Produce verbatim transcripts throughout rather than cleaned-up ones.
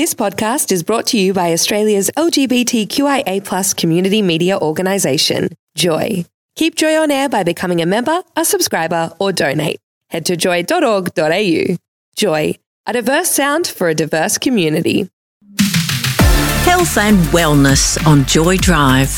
This podcast is brought to you by Australia's L G B T Q I A plus community media organisation, Joy. Keep Joy on air by becoming a member, a subscriber, or donate. Head to joy dot org dot a u. Joy, a diverse sound for a diverse community. Health and wellness on Joy Drive.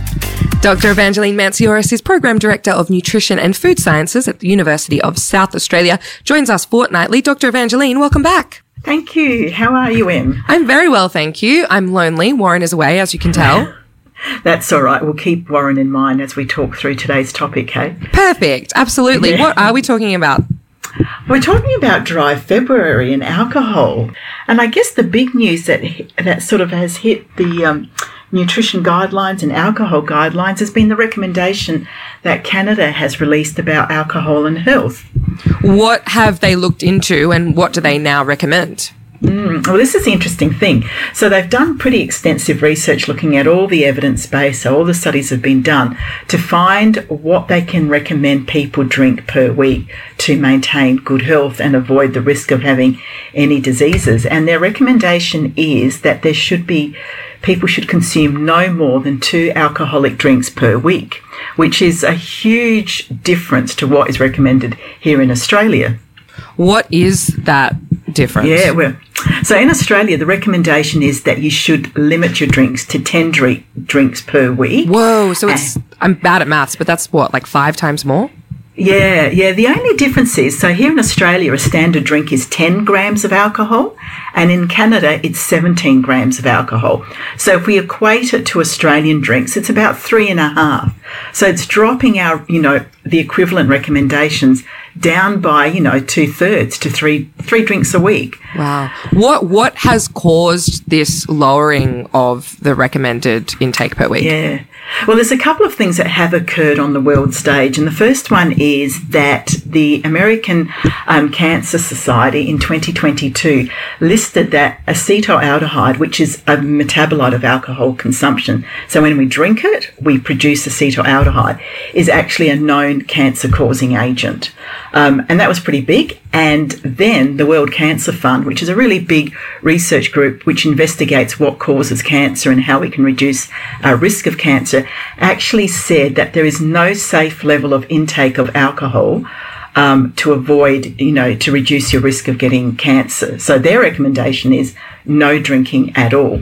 Doctor Evangeline Mansioris is Program Director of Nutrition and Food Sciences at the University of South Australia, joins us fortnightly. Doctor Evangeline, welcome back. Thank you. How are you, Em? I'm very well, thank you. I'm lonely. Warren is away, as you can tell. That's all right. We'll keep Warren in mind as we talk through today's topic, hey? Perfect. Absolutely. Yeah. What are we talking about? We're talking about dry February and alcohol. And I guess the big news that that sort of has hit the um, nutrition guidelines and alcohol guidelines has been the recommendation that Canada has released about alcohol and health. What have they looked into and what do they now recommend? Mm, well, this is the interesting thing. So they've done pretty extensive research looking at all the evidence base, so all the studies have been done to find what they can recommend people drink per week to maintain good health and avoid the risk of having any diseases. And their recommendation is that there should be, people should consume no more than two alcoholic drinks per week, which is a huge difference to what is recommended here in Australia. What is that difference? Yeah, well, so in Australia, the recommendation is that you should limit your drinks to ten drink, drinks per week. Whoa, so it's, and, I'm bad at maths, but that's what, like five times more? Yeah, yeah. The only difference is, so here in Australia, a standard drink is ten grams of alcohol, and in Canada, it's seventeen grams of alcohol. So if we equate it to Australian drinks, it's about three and a half. So it's dropping our, you know, the equivalent recommendations down by, you know, two thirds to three three drinks a week. Wow. What what has caused this lowering of the recommended intake per week? Yeah. Well, there's a couple of things that have occurred on the world stage. And the first one is that the American um, Cancer Society in twenty twenty-two listed that acetaldehyde, which is a metabolite of alcohol consumption, so when we drink it, we produce acetaldehyde, is actually a known cancer-causing agent. Um, and that was pretty big. And then the World Cancer Fund, which is a really big research group which investigates what causes cancer and how we can reduce our risk of cancer, actually said that there is no safe level of intake of alcohol um, to avoid, you know, to reduce your risk of getting cancer. So their recommendation is no drinking at all.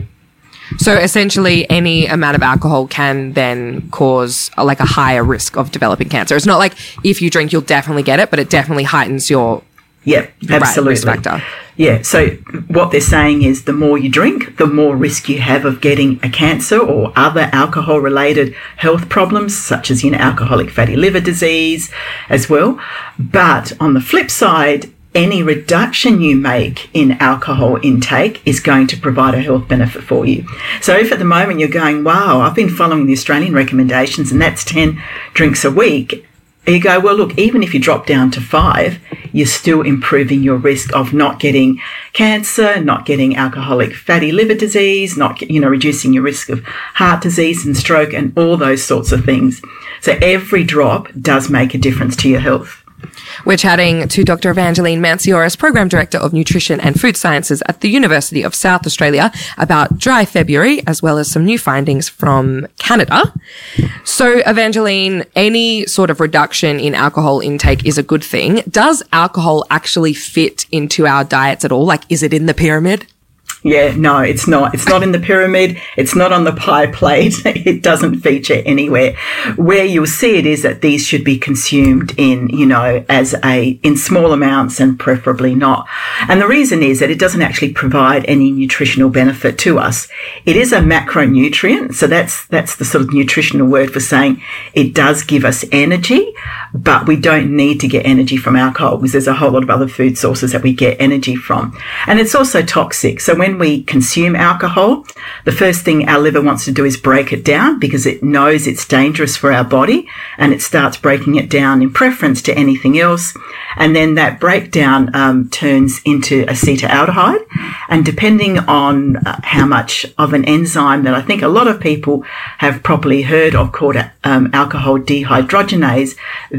So essentially any amount of alcohol can then cause uh, like a higher risk of developing cancer. It's not like if you drink, you'll definitely get it, but it definitely heightens your yeah, absolutely. risk factor. Yeah, so what they're saying is the more you drink, the more risk you have of getting a cancer or other alcohol-related health problems, such as, you know, alcoholic fatty liver disease as well. But on the flip side, any reduction you make in alcohol intake is going to provide a health benefit for you. So if at the moment you're going, wow, I've been following the Australian recommendations and that's ten drinks a week, you go, well, look, even if you drop down to five, you're still improving your risk of not getting cancer, not getting alcoholic fatty liver disease, not, you know, reducing your risk of heart disease and stroke and all those sorts of things. So every drop does make a difference to your health. We're chatting to Doctor Evangeline Mansioris, Program Director of Nutrition and Food Sciences at the University of South Australia, about dry February, as well as some new findings from Canada. So, Evangeline, any sort of reduction in alcohol intake is a good thing. Does alcohol actually fit into our diets at all? Like, is it in the pyramid? Yeah, no, it's not. It's not in the pyramid. It's not on the pie plate. It doesn't feature anywhere. Where you'll see it is that these should be consumed in, you know, as a, in small amounts and preferably not. And the reason is that it doesn't actually provide any nutritional benefit to us. It is a macronutrient. So that's, that's the sort of nutritional word for saying it does give us energy, but we don't need to get energy from alcohol because there's a whole lot of other food sources that we get energy from. And it's also toxic. So when we consume alcohol, the first thing our liver wants to do is break it down because it knows it's dangerous for our body, and it starts breaking it down in preference to anything else. And then that breakdown um, turns into acetaldehyde. And depending on uh, how much of an enzyme that I think a lot of people have probably heard of called um, alcohol dehydrogenase,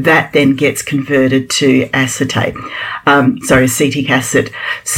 that then gets converted to acetate, um, sorry, acetic acid.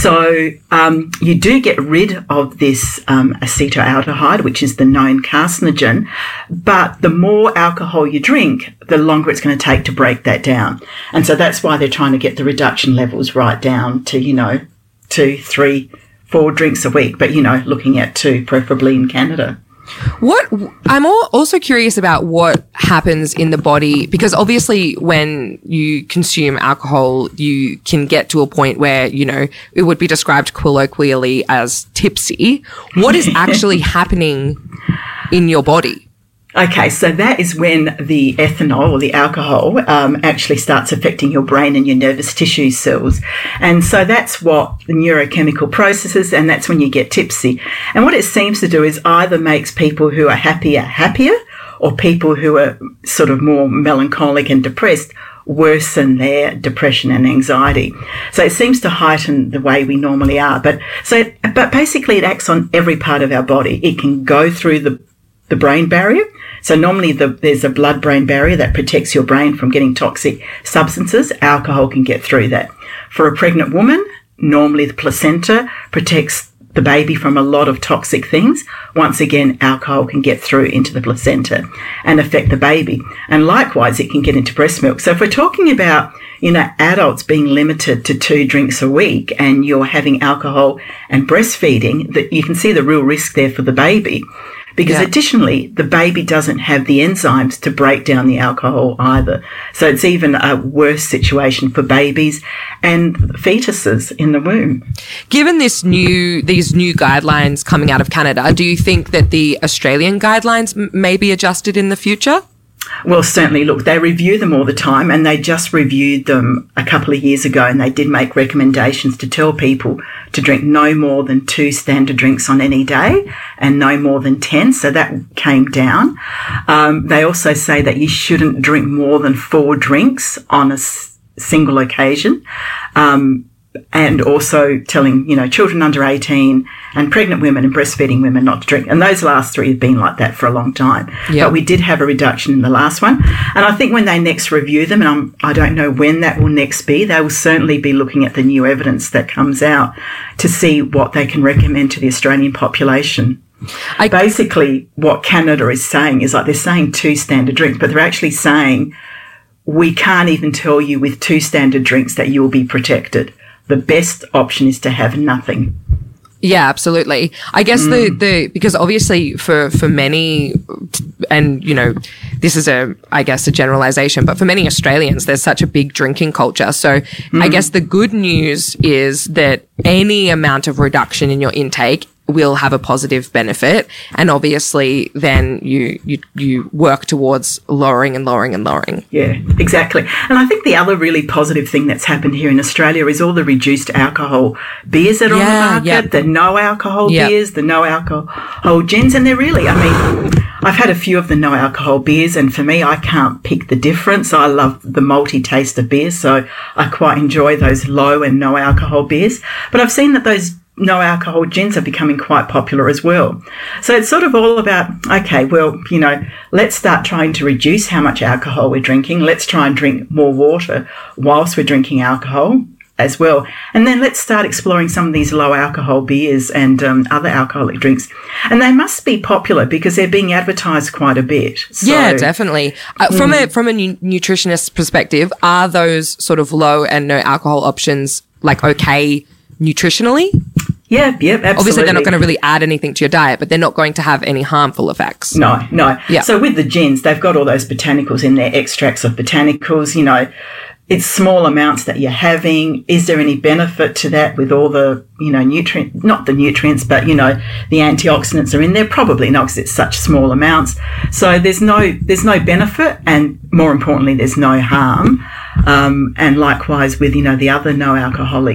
So um, you do get rid of this um, acetaldehyde, which is the known carcinogen, but the more alcohol you drink, the longer it's going to take to break that down. And so that's why they're trying to get the reduction levels right down to, you know, two, three, four drinks a week, but, you know, looking at two, preferably in Canada. What I'm also curious about what happens in the body, because obviously when you consume alcohol, you can get to a point where, you know, it would be described colloquially as tipsy. What is actually happening in your body? Okay, so that is when the ethanol or the alcohol um, actually starts affecting your brain and your nervous tissue cells. And so that's what the neurochemical processes, and that's when you get tipsy. And what it seems to do is either makes people who are happier happier, or people who are sort of more melancholic and depressed worsen their depression and anxiety. So it seems to heighten the way we normally are. But so, but basically it acts on every part of our body. It can go through the the brain barrier. So normally the, there's a blood-brain barrier that protects your brain from getting toxic substances. Alcohol can get through that. For a pregnant woman, normally the placenta protects the baby from a lot of toxic things. Once again, alcohol can get through into the placenta and affect the baby. And likewise, it can get into breast milk. So if we're talking about, you know, adults being limited to two drinks a week and you're having alcohol and breastfeeding, that you can see the real risk there for the baby. Because yeah. additionally, the baby doesn't have the enzymes to break down the alcohol either. So it's even a worse situation for babies and fetuses in the womb. Given this new, these new guidelines coming out of Canada, do you think that the Australian guidelines m- may be adjusted in the future? Well, certainly. Look, they review them all the time, and they just reviewed them a couple of years ago, and they did make recommendations to tell people to drink no more than two standard drinks on any day and no more than ten. So that came down. Um, they also say that you shouldn't drink more than four drinks on a s- single occasion. Um, and also telling, you know, children under eighteen and pregnant women and breastfeeding women not to drink. And those last three have been like that for a long time. Yep. But we did have a reduction in the last one. And I think when they next review them, and I'm, I don't know when that will next be, they will certainly be looking at the new evidence that comes out to see what they can recommend to the Australian population. I- Basically, what Canada is saying is like they're saying two standard drinks, but they're actually saying we can't even tell you with two standard drinks that you will be protected. The best option is to have nothing. Yeah, absolutely. I guess mm. the, the, because obviously for, for many, and, you know, this is a, I guess, a generalization, but for many Australians, there's such a big drinking culture. So mm. I guess the good news is that any amount of reduction in your intake will have a positive benefit. And obviously then you, you, you work towards lowering and lowering and lowering. Yeah, exactly. And I think the other really positive thing that's happened here in Australia is all the reduced alcohol beers that are yeah, on the market, yep. the no alcohol yep. beers, the no alcohol gins. And they're really, I mean, I've had a few of the no alcohol beers, and for me, I can't pick the difference. I love the malty taste of beer, so I quite enjoy those low and no alcohol beers. But I've seen that those no alcohol gins are becoming quite popular as well. So it's sort of all about, okay, well, you know, let's start trying to reduce how much alcohol we're drinking. Let's try and drink more water whilst we're drinking alcohol as well. And then let's start exploring some of these low alcohol beers and um, other alcoholic drinks. And they must be popular because they're being advertised quite a bit. So, yeah, definitely. Uh, mm. From a from a nu- nutritionist perspective, are those sort of low and no alcohol options like okay nutritionally? Yeah, yeah, absolutely. Obviously, they're not going to really add anything to your diet, but they're not going to have any harmful effects. No, no. Yeah. So with the gins, they've got all those botanicals in there, extracts of botanicals, you know, it's small amounts that you're having. Is there any benefit to that with all the, you know, nutrient, not the nutrients, but, you know, the antioxidants are in there? Probably not, because it's such small amounts. So there's no, there's no benefit, and more importantly, there's no harm. Um, and likewise with, you know, the other no alcoholic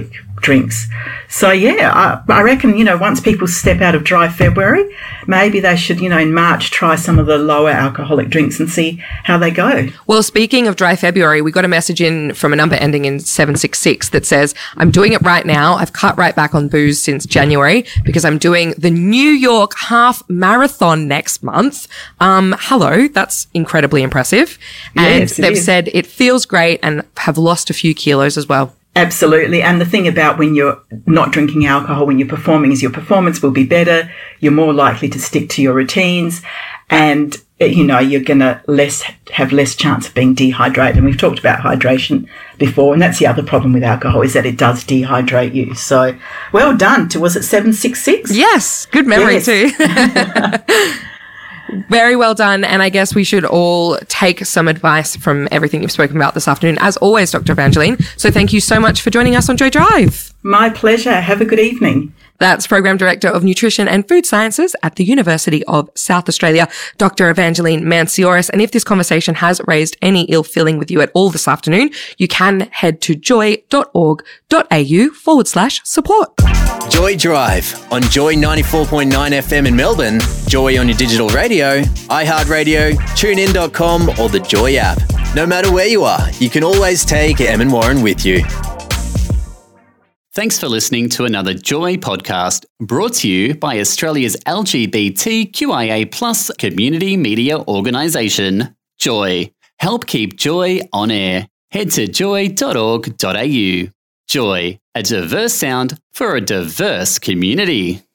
drinks. So, yeah, I, I reckon, you know, once people step out of dry February, maybe they should, you know, in March try some of the lower alcoholic drinks and see how they go. Well, speaking of dry February, we got a message in from a number ending in seven six six that says, I'm doing it right now. I've cut right back on booze since January because I'm doing the New York Half Marathon next month. Um, hello, that's incredibly impressive. And Yes, it they've is. said it feels great and have lost a few kilos as well. Absolutely. And the thing about when you're not drinking alcohol, when you're performing, is your performance will be better. You're more likely to stick to your routines, and, you know, you're going to less have less chance of being dehydrated. And we've talked about hydration before, and that's the other problem with alcohol, is that it does dehydrate you. So well done to, was it seven six six? Yes, good memory Yes. too. Very well done. And I guess we should all take some advice from everything you've spoken about this afternoon, as always, Doctor Evangeline. So thank you so much for joining us on Joy Drive. My pleasure. Have a good evening. That's Program Director of Nutrition and Food Sciences at the University of South Australia, Doctor Evangeline Mancioris. And if this conversation has raised any ill feeling with you at all this afternoon, you can head to joy.org.au forward slash support. Joy Drive on Joy ninety-four point nine F M in Melbourne, Joy on your digital radio, iHeartRadio, tune in dot com or the Joy app. No matter where you are, you can always take Em and Warren with you. Thanks for listening to another Joy podcast brought to you by Australia's L G B T Q I A plus community media organisation, Joy. Help keep Joy on air. Head to joy dot org dot a u. Joy, a diverse sound for a diverse community.